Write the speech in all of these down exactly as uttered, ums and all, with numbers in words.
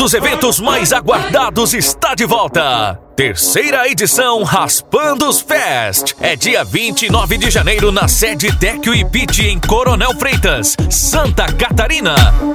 dos eventos mais aguardados está de volta. Terceira edição Raspandos Fest. É dia vinte e nove de janeiro na sede Tecno e Beat em Coronel Freitas, Santa Catarina.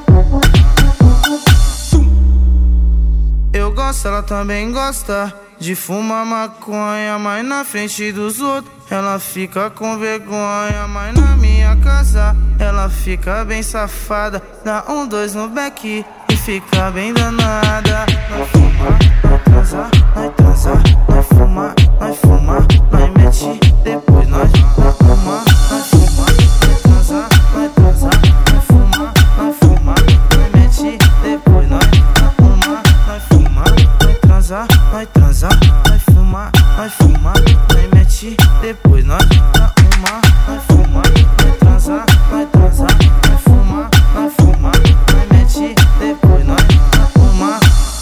Eu gosto, ela também gosta de fumar maconha, mas na frente dos outros ela fica com vergonha. Mas na minha casa ela fica bem safada, dá um, dois no back e fica bem danada. Nós fumar, nós transar, nós transar, nós fumar, nós fumar, nós mete, depois nós fumar, nós fumar, nós transar, nós transar, nós fumar, nós fumar, nós mete, depois nós fumar, nós fumar, nós transar, nós transar, nós fumar, nós fumar, nós mete, depois nós fumar, nós fumar, nós transar, nós transar, nós fumar, nós fumar, nós mete, depois nós fumar.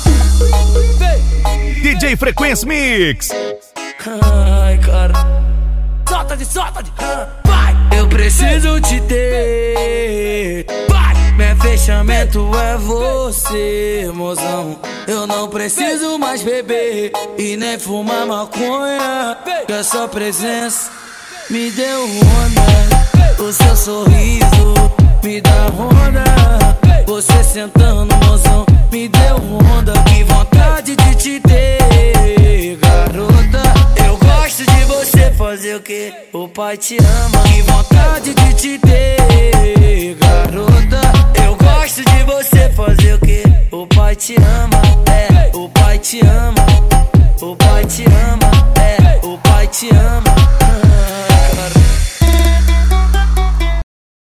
D J Frequência Mix. Ai, cara, solta de, solta de, vai. Eu preciso te ter, vai. Meu fechamento é você, mozão. Eu não preciso mais beber e nem fumar maconha, que a sua presença me deu onda. O seu sorriso me dá onda. Você sentando, mozão, me deu onda. Que vontade de te ter, garota. Eu gosto de você fazer o que o pai te ama. Que vontade de te ter,